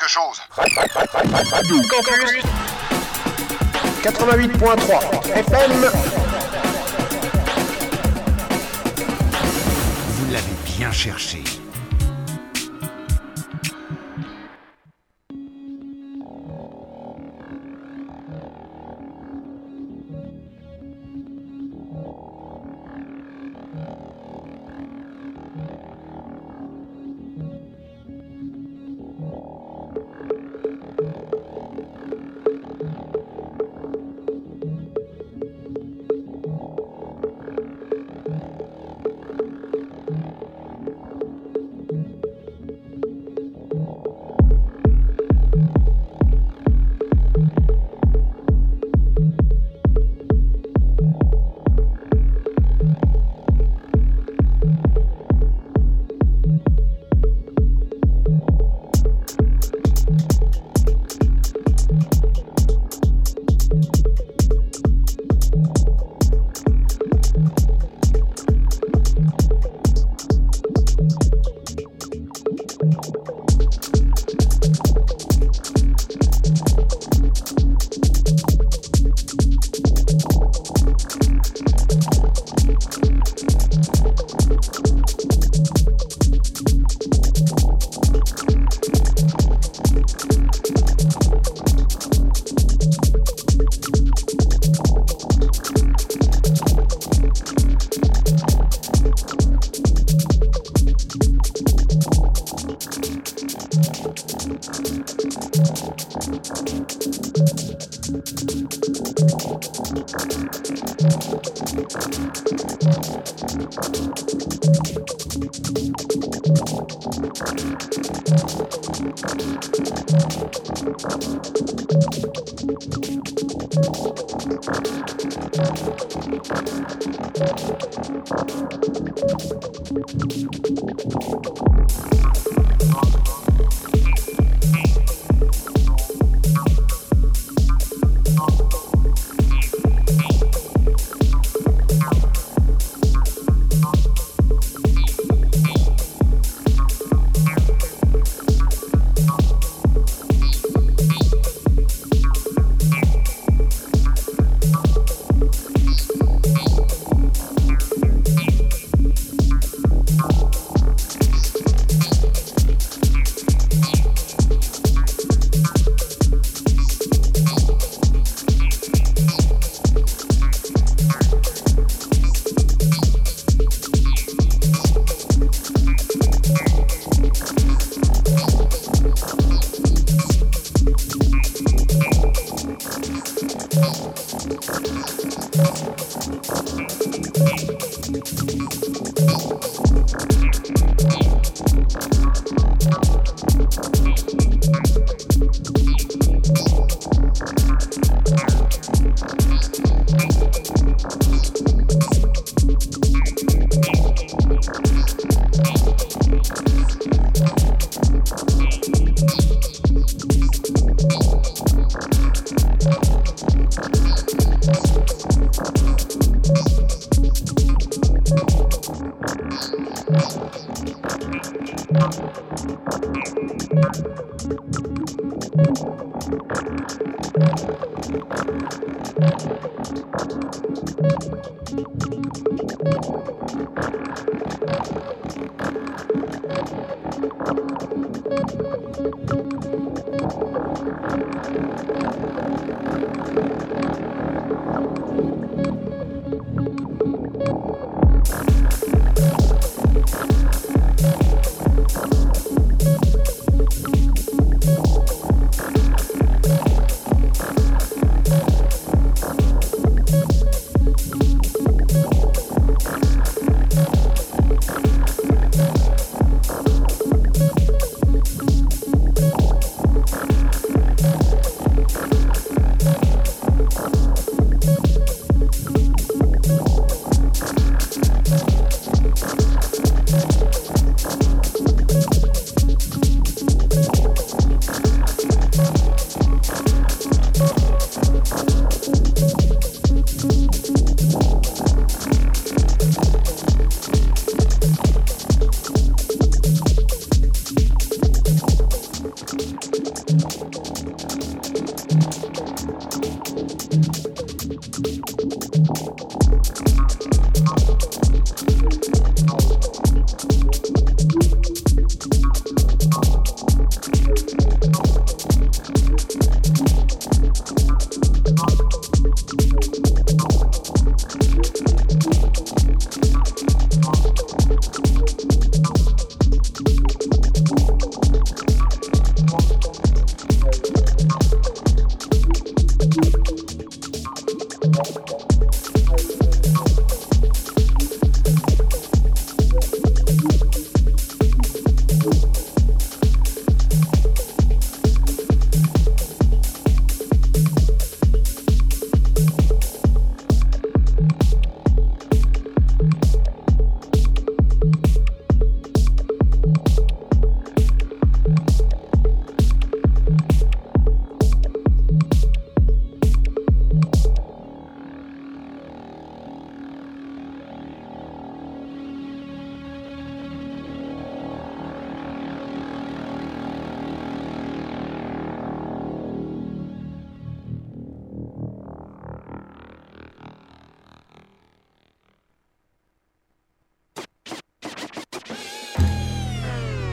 quelque chose. Radio Campus 88.3 FM. Vous l'avez bien cherché.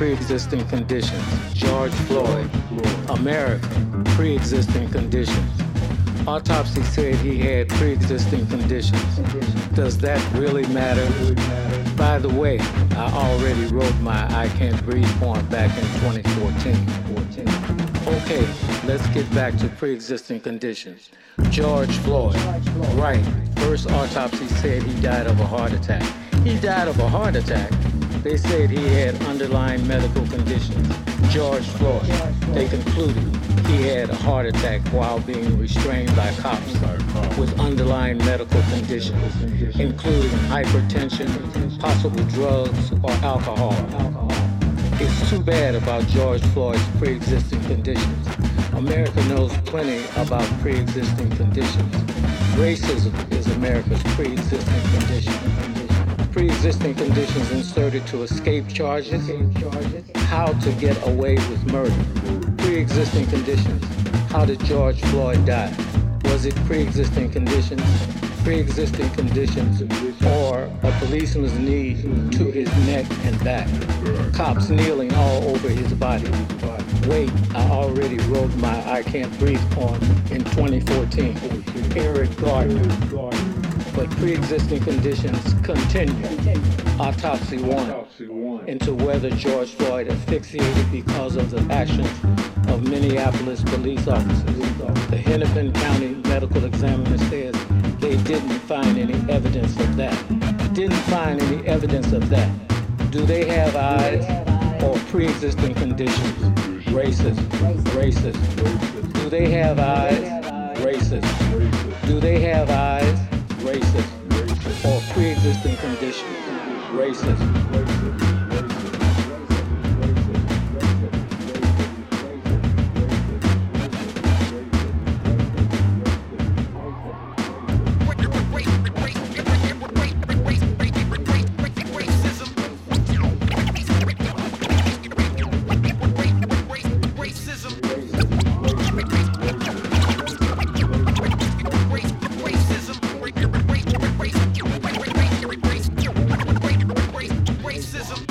pre-existing conditions. George Floyd, American, pre-existing conditions. Autopsy said he had pre-existing conditions. Does that really matter? By the way, I already wrote my I Can't Breathe poem back in 2014. Okay, let's get back to pre-existing conditions. George Floyd, right. First autopsy said he died of a heart attack. He died of a heart attack. They said he had underlying medical conditions. George Floyd, they concluded he had a heart attack while being restrained by cops with underlying medical conditions, including hypertension, possible drugs, or alcohol. It's too bad about George Floyd's pre-existing conditions. America knows plenty about pre-existing conditions. Racism is America's pre-existing condition. Pre-existing conditions inserted to escape charges. How to get away with murder. Pre-existing conditions. How did George Floyd die? Was it pre-existing conditions? Pre-existing conditions, or a policeman's knee to his neck and back. Cops kneeling all over his body. Wait, I already wrote my I Can't Breathe poem in 2014. Eric Gardner. But pre-existing conditions continue. Autopsy 1 into whether George Floyd asphyxiated because of the actions of Minneapolis police officers. The Hennepin County medical examiner says they didn't find any evidence of that. Didn't find any evidence of that. Do they have eyes or pre-existing conditions? Racist. Do they have eyes? Racist. Do they have eyes? Racist. Or pre-existing conditions? Racist. Racism.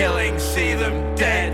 killing, see them dead.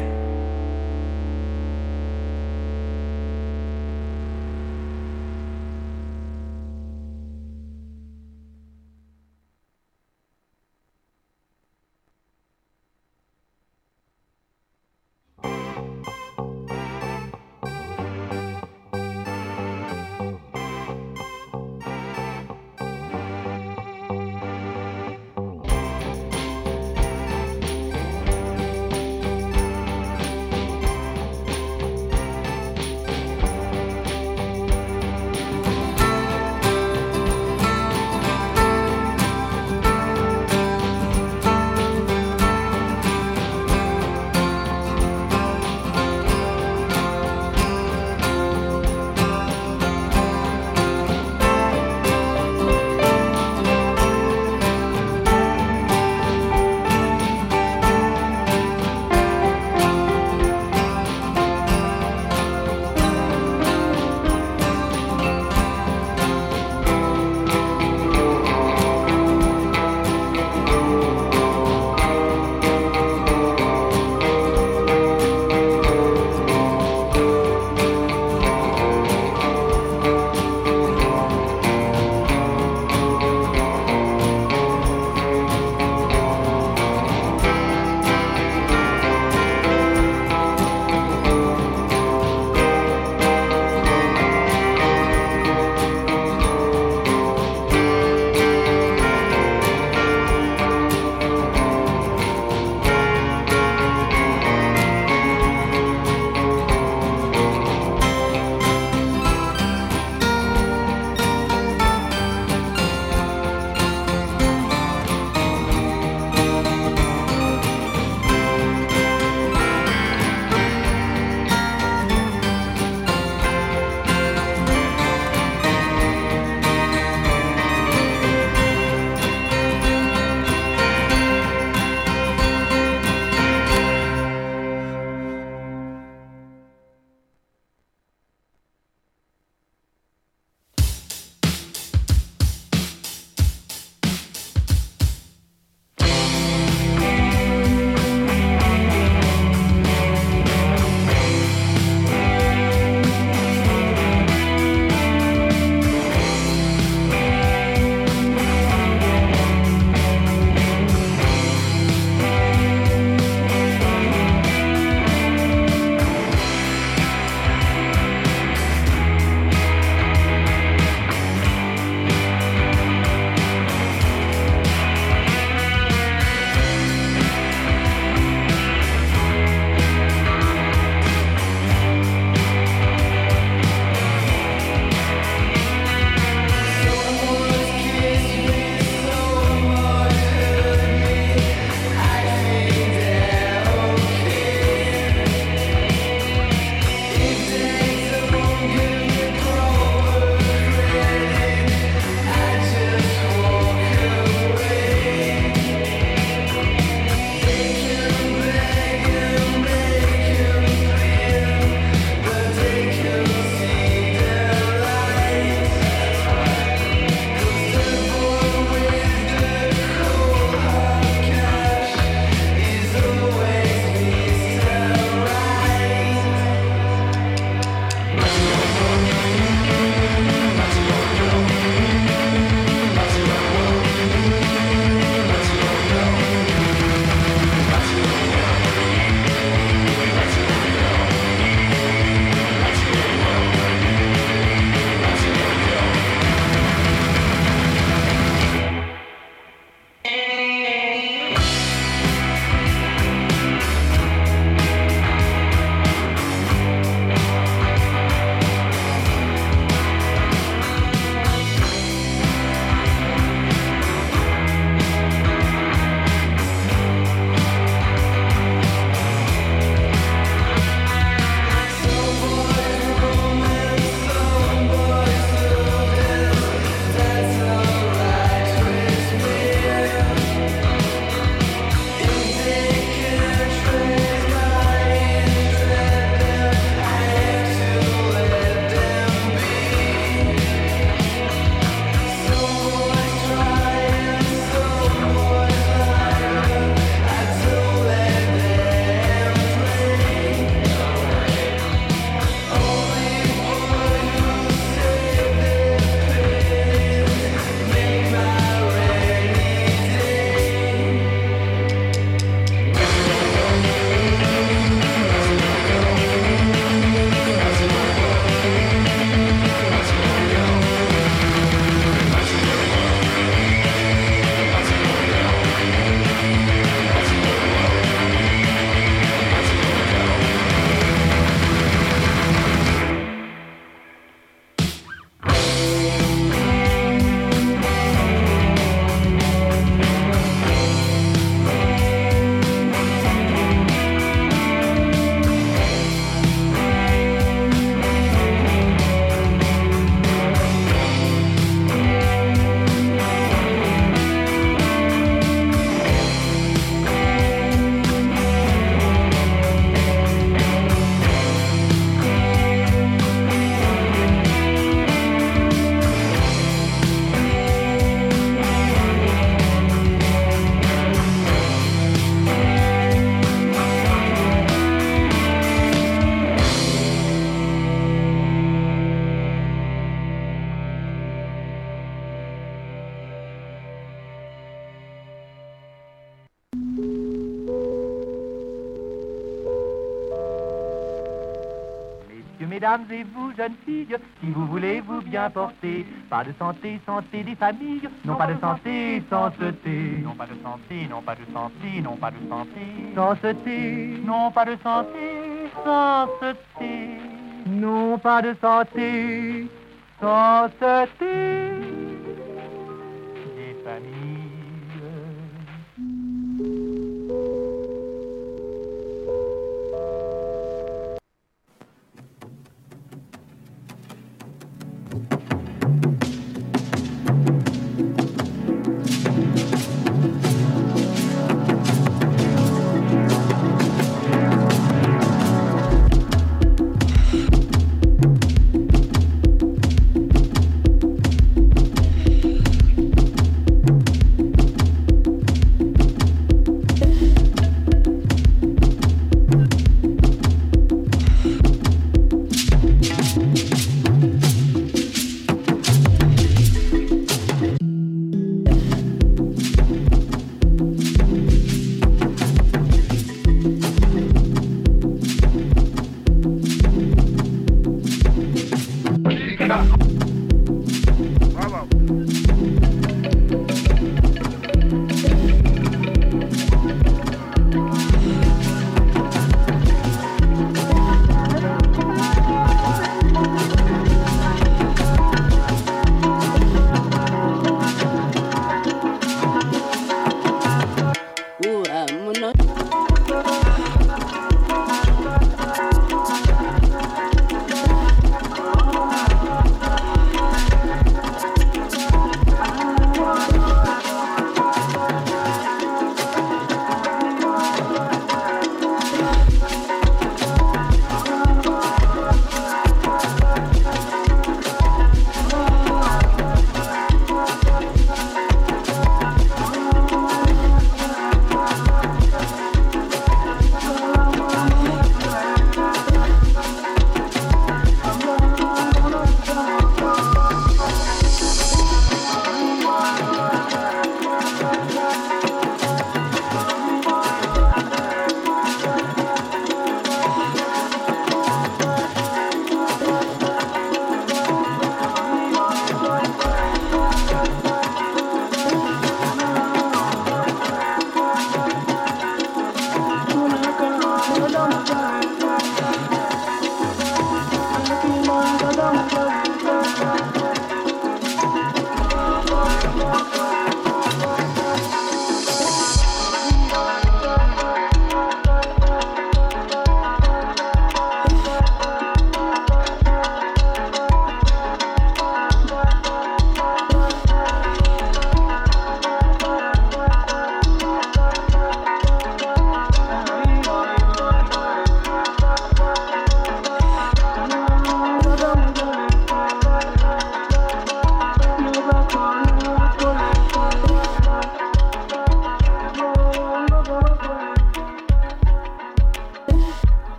mesdames et vous, jeunes filles, si vous voulez vous bien porter. Pas de santé, santé des familles, non pas de santé, sans santé. Non pas de santé, non pas de santé, non pas de santé. Sans santé, non pas de santé, sans santé. Non pas de santé, sans santé. Des familles.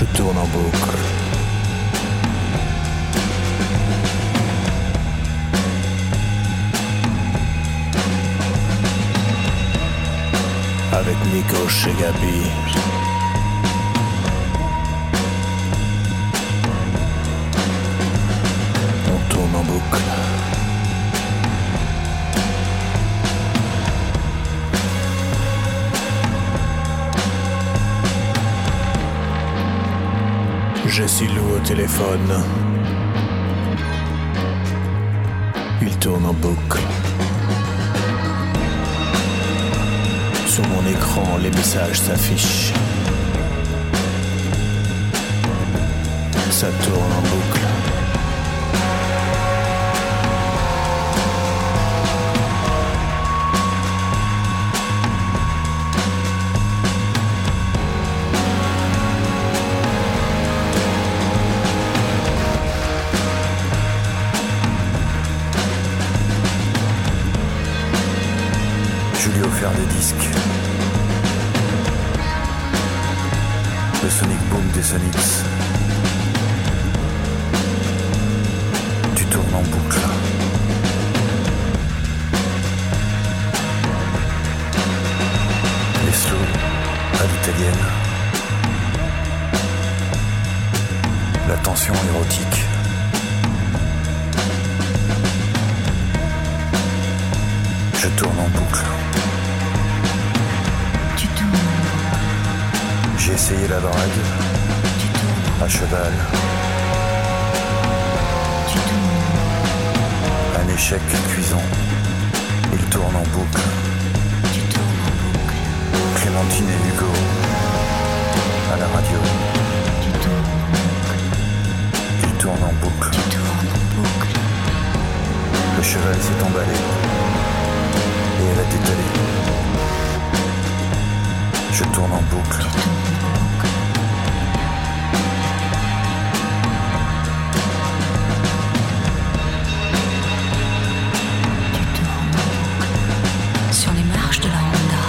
Je tourne en boucle. Avec Nico chez Gabi. On tourne en boucle. J'ai Silou au téléphone. Il tourne en boucle. Sur mon écran, les messages s'affichent. Ça tourne en boucle. Je lui ai offert des disques. Le Sonic Boom des Sonics. Tu tournes en boucle. Les slow à l'italienne. La tension érotique. Je tourne en boucle. J'ai essayé la drague, à cheval, un échec cuisant, il tourne en boucle, Clémentine et Hugo, à la radio, il tourne en boucle, le cheval s'est emballé, et elle a détalé, je tourne en boucle. Sur les marches de la Honda,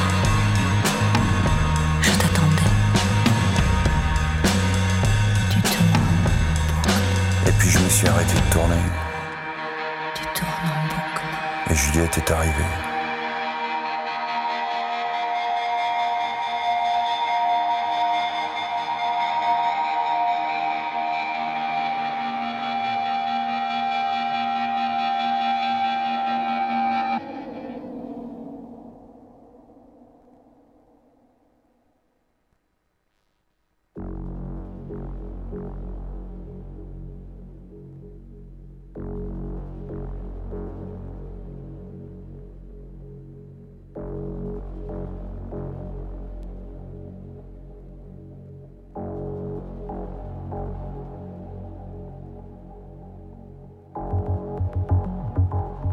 je t'attendais. Tu tournes en boucle. Et puis je me suis arrêté de tourner. Tu tournes en boucle. Et Juliette est arrivée. Sur les marches de la Honda, je t'attendais. Tu tournes en boucle. Et puis je me suis arrêté de tourner. Tu tournes en boucle. Et puis je me suis arrêté de tourner. Tu tournes en boucle. Sur les marches de la Honda, je t'attendais. Tu tournes en boucle. Et puis je me suis arrêté de tourner. Tu tournes en boucle.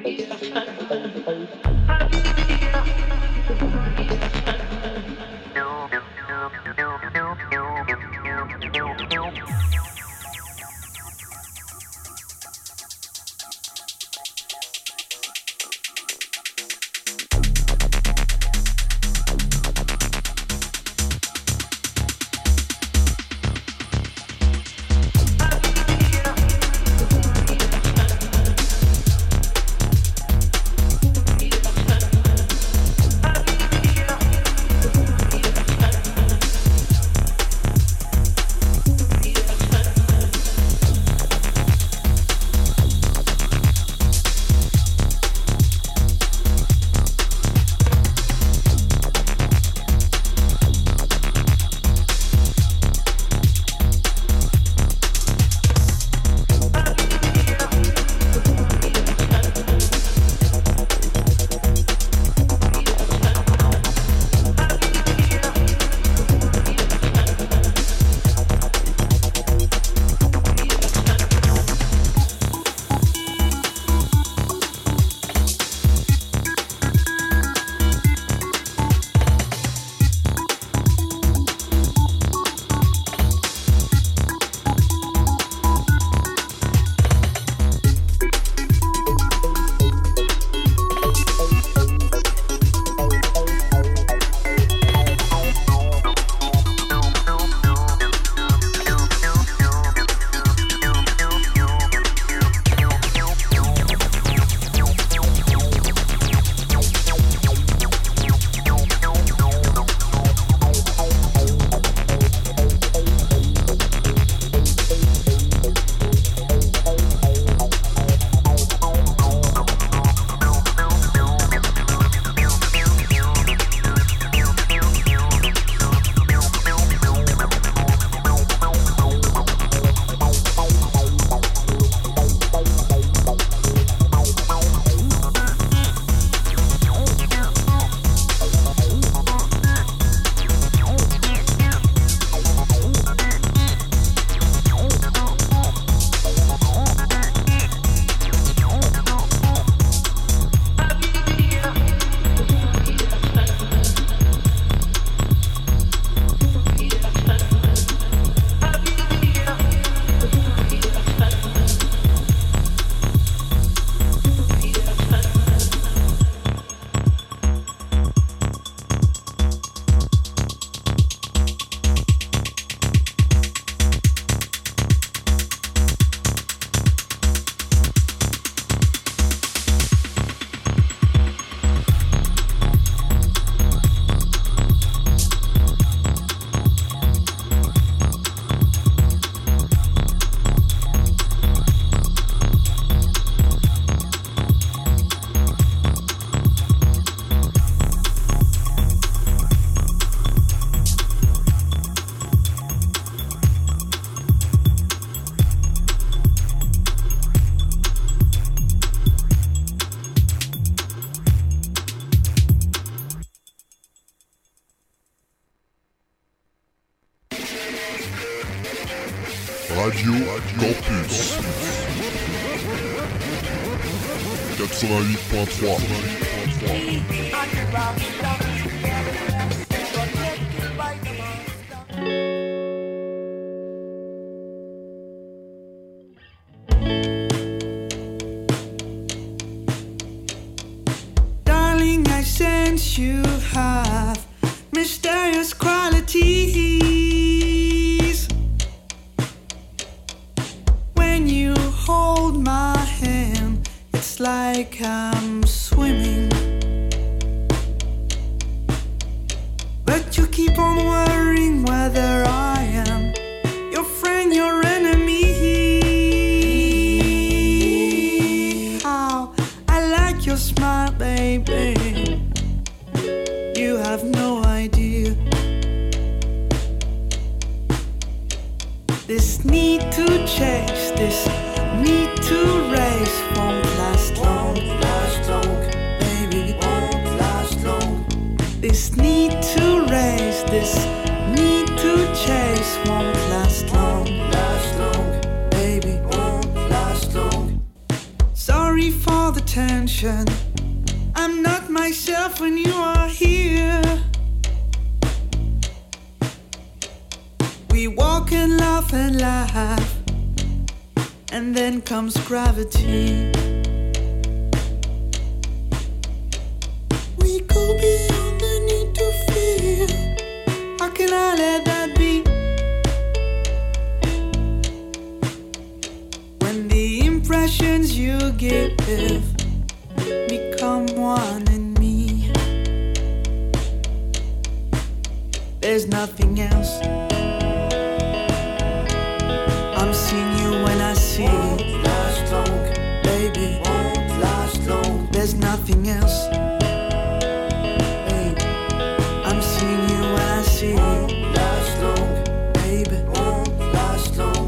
Radio Campus 88.3. Darling, I sense you have mysterious qualities. When you hold my hand, it's like I'm swimming. But you keep on worrying whether I am your friend, your enemy. How I like your smile, baby. You have no idea. This need to chase, this need to race won't last long, baby, won't last long. This need to race, this need to chase won't last long, baby, won't last long. Sorry for the tension. attraction. I'm not myself when you are here. We walk and laugh, and then comes gravity. We go beyond the need to feel. How can I let that be? When the impressions you give become one in me, there's nothing else. I'm seeing you when I see. Won't last long, baby. Won't last long. There's nothing else. Hey, I'm seeing you when I see. Won't last long, baby. Won't last long.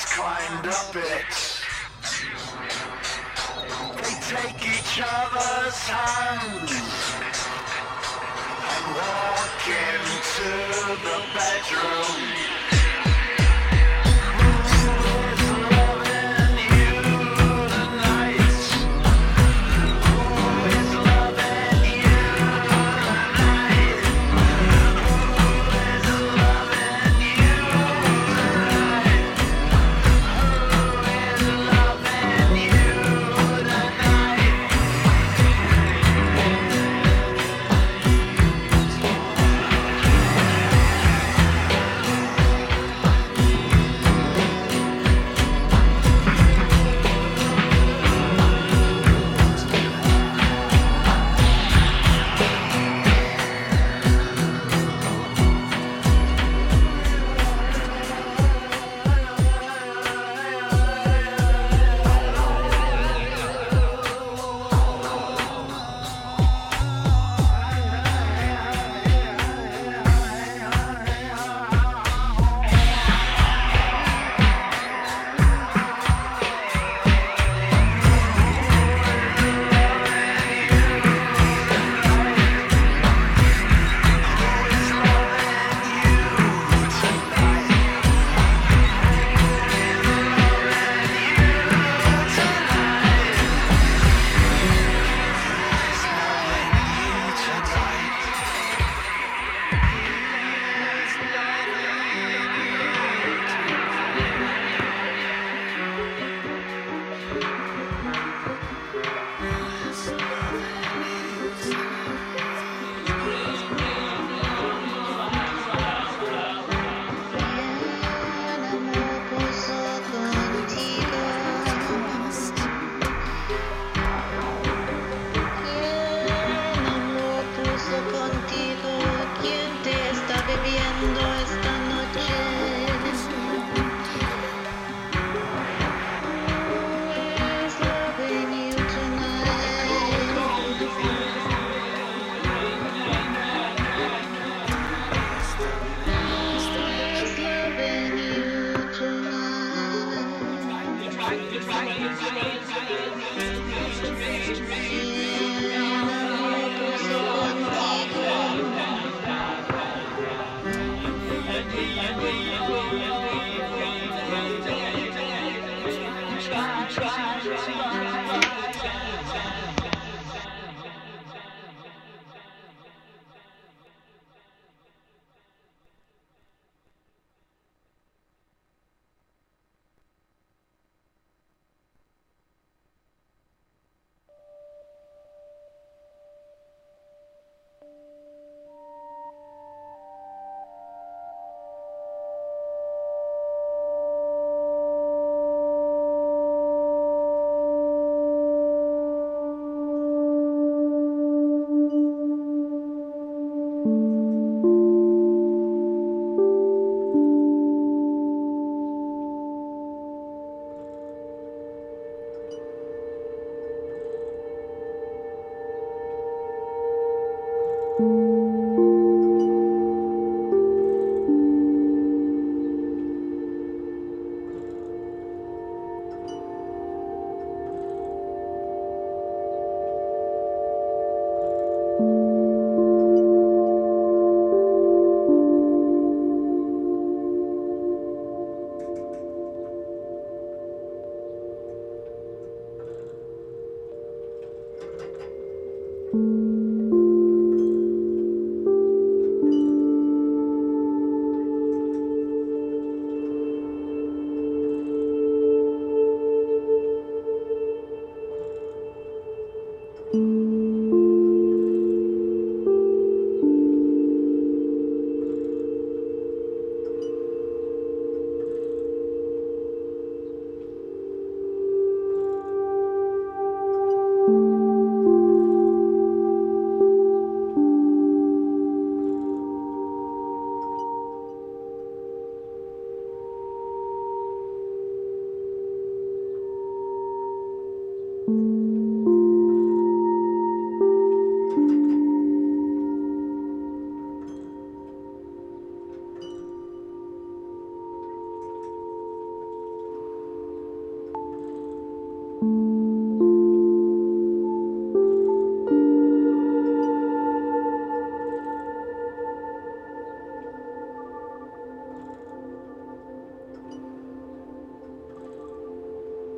just climbed up it. They take each other's hands and walk into the bedroom.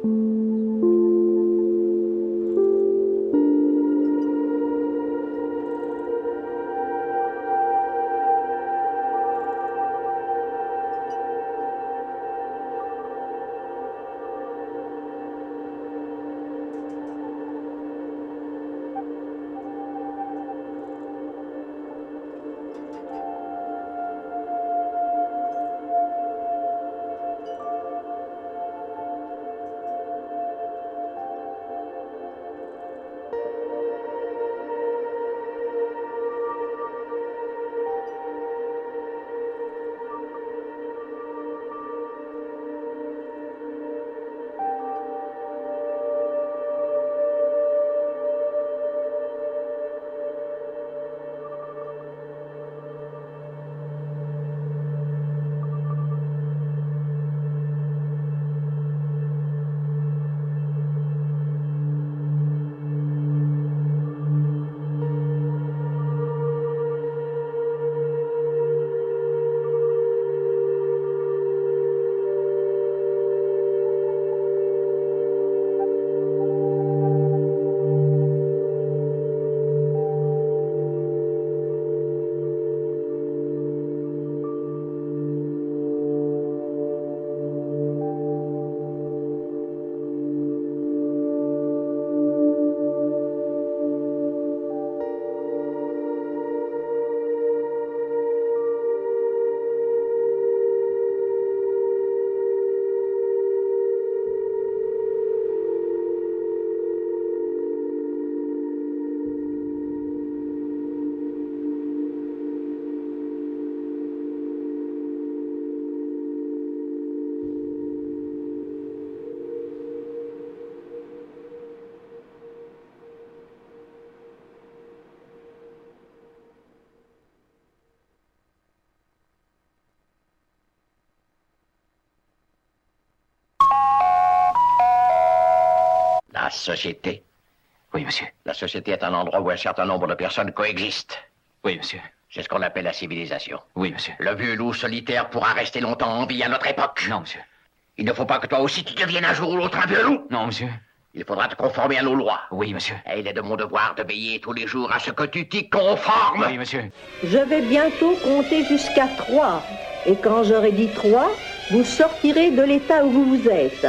La société? Oui, monsieur. La société est un endroit où un certain nombre de personnes coexistent. Oui, monsieur. C'est ce qu'on appelle la civilisation. Oui, monsieur. Le vieux loup solitaire pourra rester longtemps en vie à notre époque. Non, monsieur. Il ne faut pas que toi aussi tu deviennes un jour ou l'autre un vieux loup. Non, monsieur. Il faudra te conformer à nos lois. Oui, monsieur. Et il est de mon devoir de veiller tous les jours à ce que tu t'y conformes. Oui, monsieur. Je vais bientôt compter jusqu'à 3. Et quand j'aurai dit 3, vous sortirez de l'état où vous êtes.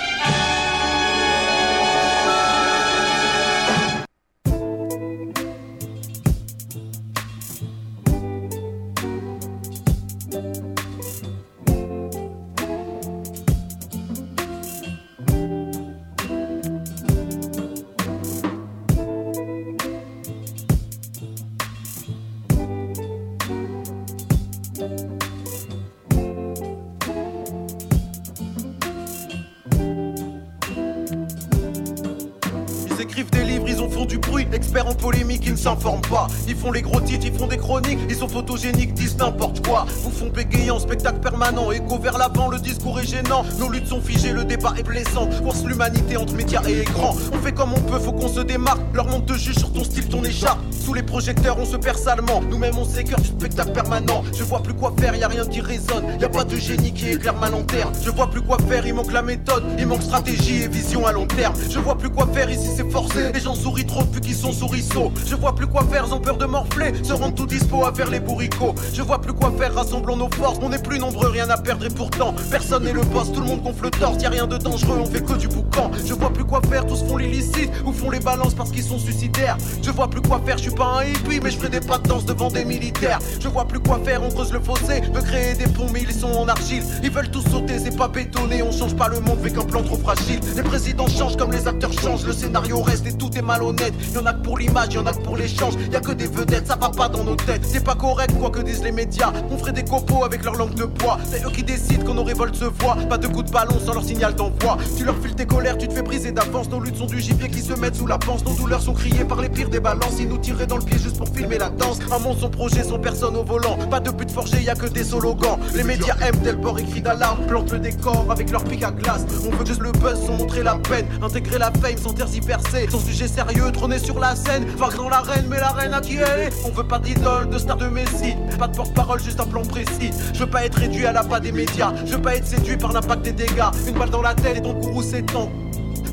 Experts en polémique, ils ne s'informent pas. Ils font les gros titres, ils font des chroniques. Ils sont photogéniques, disent n'importe quoi. Vous font bégayant, spectacle permanent. Écho vers l'avant, le discours est gênant. Nos luttes sont figées, le débat est blessant. Force l'humanité entre médias et écran. On fait comme on peut, faut qu'on se démarque. Leur monde te juge sur ton style, ton écharpe. Sous les projecteurs, on se perd salement. Nous-mêmes, on s'écœure du spectacle permanent. Je vois plus quoi faire, y a rien qui résonne. Y a pas de génie qui éclaire ma lanterne. Je vois plus quoi faire, il manque la méthode. Il manque stratégie et vision à long terme. Je vois plus quoi faire, ici c'est forcé. Les gens sourient trop depuis qu'ils sont souriceaux. Je vois plus quoi faire, ils ont peur de morfler. Se rendent tout dispo à faire les bourricots. Je vois plus quoi faire, rassemblons nos forces. On est plus nombreux, rien à perdre et pourtant personne n'est le boss, tout le monde gonfle le torse. Y'a rien de dangereux, on fait que du boucan. Je vois plus quoi faire, tous font l'illicite ou font les balances parce qu'ils sont suicidaires. Je vois plus quoi faire, je suis pas un hippie mais je ferai des pas de danse devant des militaires. Je vois plus quoi faire, on creuse le fossé, veut créer des ponts mais ils sont en argile. Ils veulent tous sauter, c'est pas bétonné, on change pas le monde avec un plan trop fragile. Les présidents changent comme les acteurs changent, le scénario reste et tout est malhonnête. Y'en a que pour l'image, y'en a que pour l'échange, y'a que des vedettes, ça va pas dans nos têtes. C'est pas correct quoi que disent les médias, on ferait des copeaux avec leur langue de bois. C'est eux qui décident quand nos révoltes se voient, pas de coups de ballon sans leur signal d'envoi. Tu leur files tes colères, tu te fais briser d'avance. Nos luttes sont du gibier qui se mettent sous la panse. Nos douleurs sont criées par les pires des balances. Ils nous tiraient dans le pied juste pour filmer la danse. Un monde sans projet, sans personne au volant. Pas de but forgé, y'a que des slogans. Les médias aiment tel bord et crient d'alarme. Plantent le décor avec leur pic à glace. On veut juste le buzz sans montrer la peine. Intégrer la fame sans tergiverser. Sans sujet sérieux, trôner sur la scène. Vague dans l'arène, mais la reine à qui elle est. On veut pas d'idole, de star de Messi. Pas de porte-parole, juste un plan précis. Je veux pas être réduit à l'appât des médias. Je veux pas être séduit par l'impact des dégâts. Une balle dans la tête et ton courroux s'étend.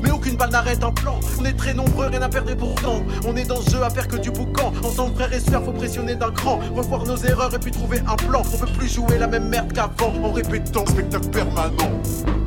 mais aucune balle n'arrête un plan. On est très nombreux, rien à perdre et pourtant on est dans ce jeu à faire que du boucan. Ensemble frères et sœurs, faut pressionner d'un cran, revoir nos erreurs et puis trouver un plan. On peut plus jouer la même merde qu'avant en répétant spectacle permanent.